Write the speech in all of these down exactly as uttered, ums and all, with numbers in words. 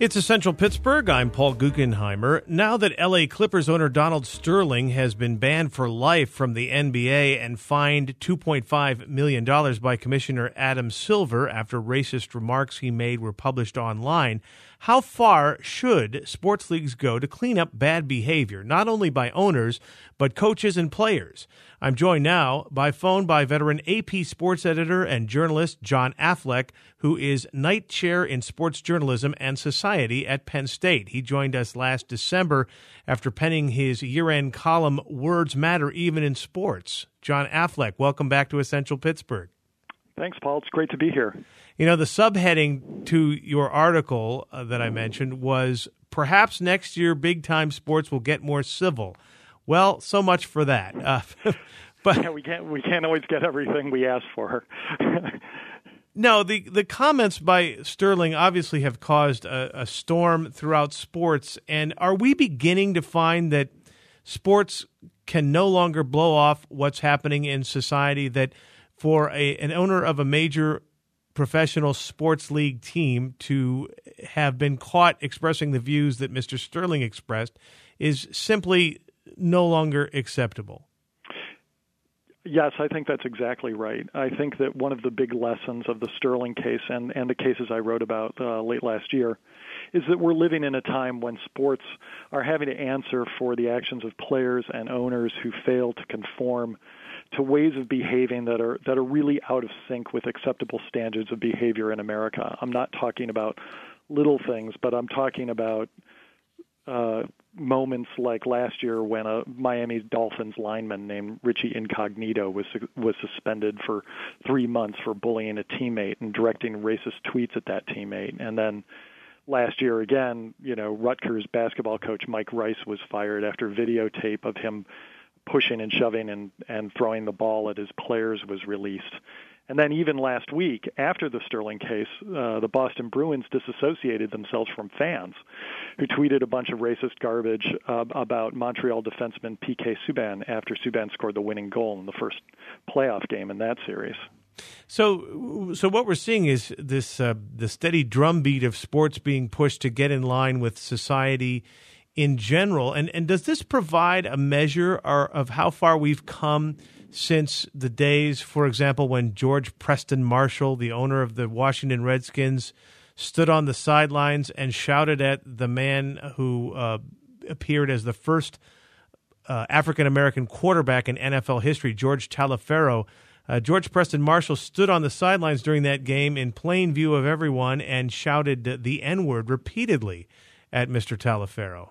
It's Essential Pittsburgh. I'm Paul Guggenheimer. Now that L A Clippers owner Donald Sterling has been banned for life from the N B A and fined two point five million dollars by Commissioner Adam Silver after racist remarks he made were published online, how far should sports leagues go to clean up bad behavior, not only by owners, but coaches and players? I'm joined now by phone by veteran A P sports editor and journalist John Affleck, who is Knight Chair in Sports Journalism and Society at Penn State. He joined us last December after penning his year-end column, Words Matter Even in Sports. John Affleck, welcome back to Essential Pittsburgh. Thanks, Paul. It's great to be here. You know, the subheading to your article uh, that I mentioned was, perhaps next year big-time sports will get more civil. Well, so much for that. Uh, but yeah, we can't we can't always get everything we ask for. No, the, the comments by Sterling obviously have caused a, a storm throughout sports. And are we beginning to find that sports can no longer blow off what's happening in society, that for a, an owner of a major professional sports league team to have been caught expressing the views that Mister Sterling expressed is simply no longer acceptable? Yes, I think that's exactly right. I think that one of the big lessons of the Sterling case and, and the cases I wrote about uh, late last year is that we're living in a time when sports are having to answer for the actions of players and owners who fail to conform to ways of behaving that are that are really out of sync with acceptable standards of behavior in America. I'm not talking about little things, but I'm talking about uh, moments like last year when a Miami Dolphins lineman named Richie Incognito was was suspended for three months for bullying a teammate and directing racist tweets at that teammate. And then last year again, you know, Rutgers basketball coach Mike Rice was fired after videotape of him pushing and shoving and, and throwing the ball at his players was released. And then even last week, after the Sterling case, uh, the Boston Bruins disassociated themselves from fans who tweeted a bunch of racist garbage uh, about Montreal defenseman P K Subban after Subban scored the winning goal in the first playoff game in that series. So, so what we're seeing is this uh, the steady drumbeat of sports being pushed to get in line with society in general. And and does this provide a measure or, of how far we've come since the days, for example, when George Preston Marshall, the owner of the Washington Redskins, stood on the sidelines and shouted at the man who uh, appeared as the first uh, African-American quarterback in N F L history, George Taliaferro. Uh, George Preston Marshall stood on the sidelines during that game in plain view of everyone and shouted the N-word repeatedly at Mister Taliaferro.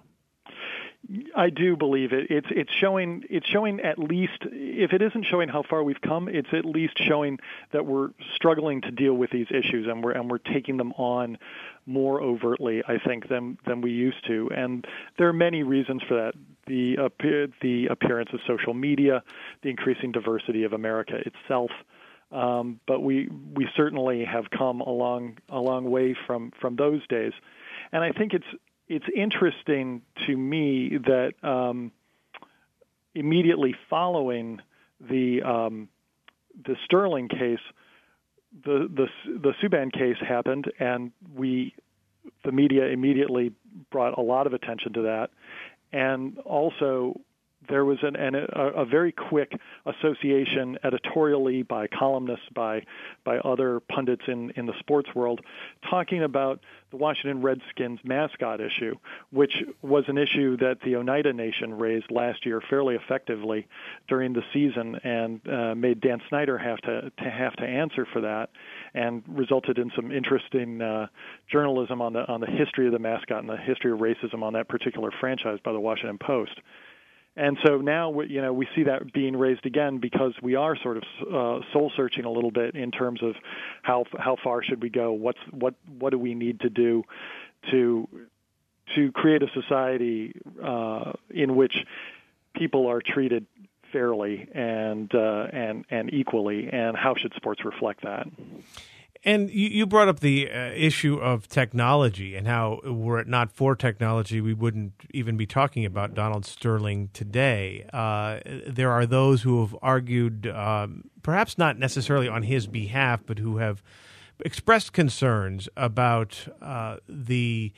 I do believe it. It's it's showing it's showing at least, if it isn't showing how far we've come, it's at least showing that we're struggling to deal with these issues and we're and we're taking them on more overtly, I think, than than we used to. And there are many reasons for that. The uh, the appearance of social media, the increasing diversity of America itself. Um, but we we certainly have come a long a long way from from those days. And I think it's It's interesting to me that um, immediately following the um, the Sterling case, the the the Subban case happened, and we the media immediately brought a lot of attention to that, and also there was an, an, a, a very quick association editorially by columnists, by by other pundits in, in the sports world, talking about the Washington Redskins mascot issue, which was an issue that the Oneida Nation raised last year fairly effectively during the season, and uh, made Dan Snyder have to, to have to answer for that, and resulted in some interesting uh, journalism on the on the history of the mascot and the history of racism on that particular franchise by the Washington Post. And so now, you know, we see that being raised again because we are sort of uh, soul searching a little bit in terms of how how far should we go? What's what what do we need to do to to create a society uh, in which people are treated fairly and uh, and and equally, and how should sports reflect that? And you, you brought up the uh, issue of technology and how, were it not for technology, we wouldn't even be talking about Donald Sterling today. Uh, there are those who have argued, um, perhaps not necessarily on his behalf, but who have expressed concerns about uh, the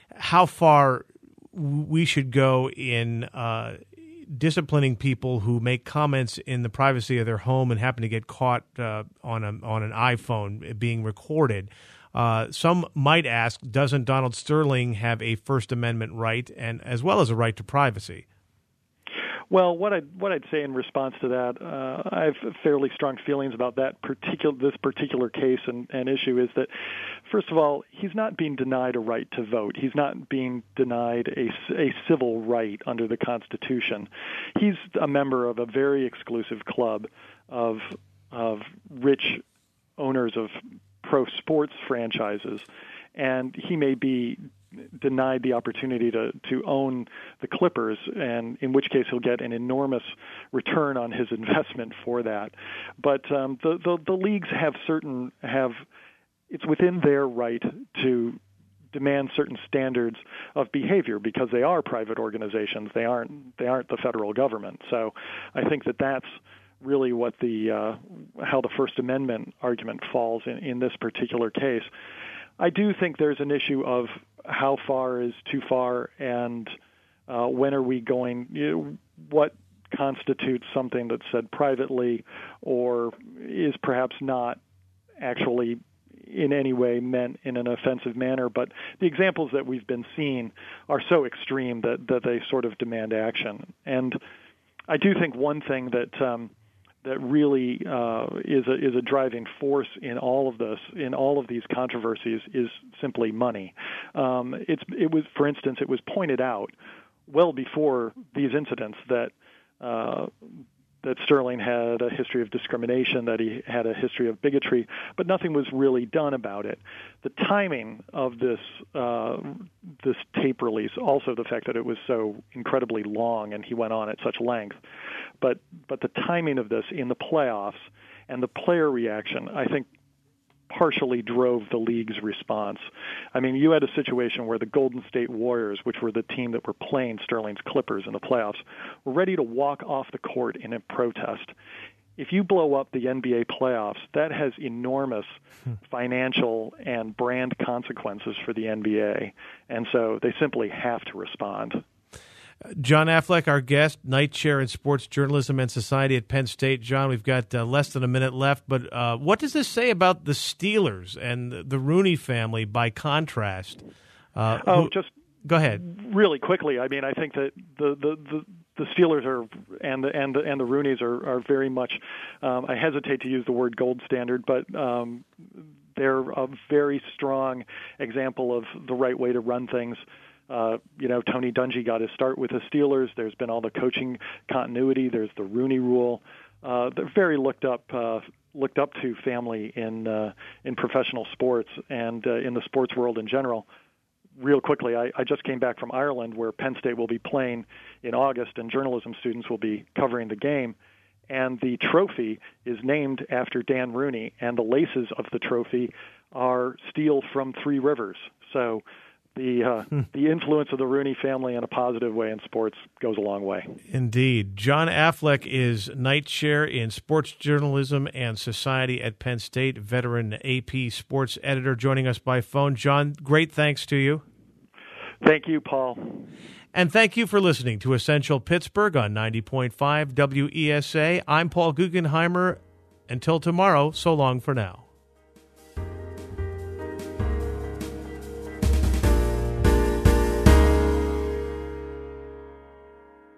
how far we should go in uh, disciplining people who make comments in the privacy of their home and happen to get caught uh, on a, on an iPhone being recorded. Uh, some might ask, doesn't Donald Sterling have a First Amendment right, and as well as a right to privacy? Well, what I'd, what I'd say in response to that, uh, I have fairly strong feelings about that particular this particular case and, and issue is that, first of all, he's not being denied a right to vote. He's not being denied a, a civil right under the Constitution. He's a member of a very exclusive club of of rich owners of pro sports franchises, and he may be denied the opportunity to, to own the Clippers, and in which case he'll get an enormous return on his investment for that. But um, the, the the leagues have certain have it's within their right to demand certain standards of behavior because they are private organizations. They aren't they aren't the federal government. So I think that that's really what the uh, how the First Amendment argument falls in, in this particular case. I do think there's an issue of how far is too far, and uh, when are we going, you know, what constitutes something that's said privately or is perhaps not actually in any way meant in an offensive manner. But the examples that we've been seeing are so extreme that, that they sort of demand action. And I do think one thing that um, that really uh, is a is a driving force in all of this, in all of these controversies, is simply money. Um, it's it was, for instance, it was pointed out well before these incidents that uh, that Sterling had a history of discrimination, that he had a history of bigotry, but nothing was really done about it. The timing of this uh, this tape release, also the fact that it was so incredibly long and he went on at such length, but but the timing of this in the playoffs and the player reaction, I think, partially drove the league's response. I mean, you had a situation where the Golden State Warriors, which were the team that were playing Sterling's Clippers in the playoffs, were ready to walk off the court in a protest. If you blow up the N B A playoffs, that has enormous financial and brand consequences for the N B A, and so they simply have to respond. John Affleck, our guest, Knight Chair in Sports Journalism and Society at Penn State. John, we've got uh, less than a minute left, but uh, what does this say about the Steelers and the Rooney family by contrast? Uh, oh, who, just go ahead. Really quickly, I mean, I think that the the, the, the Steelers are and the and the, and the Rooneys are, are very much. Um, I hesitate to use the word gold standard, but um, they're a very strong example of the right way to run things. Uh, you know, Tony Dungy got his start with the Steelers. There's been all the coaching continuity. There's the Rooney Rule. Uh, they're very looked up, uh, looked up to family in uh, in professional sports and uh, in the sports world in general. Real quickly, I, I just came back from Ireland, where Penn State will be playing in August, and journalism students will be covering the game. And the trophy is named after Dan Rooney, and the laces of the trophy are steel from Three Rivers. So the uh, hmm. the influence of the Rooney family in a positive way in sports goes a long way. Indeed. John Affleck is Knight Chair in Sports Journalism and Society at Penn State, veteran A P sports editor, joining us by phone. John, great thanks to you. Thank you, Paul. And thank you for listening to Essential Pittsburgh on ninety point five W E S A. I'm Paul Guggenheimer. Until tomorrow, so long for now.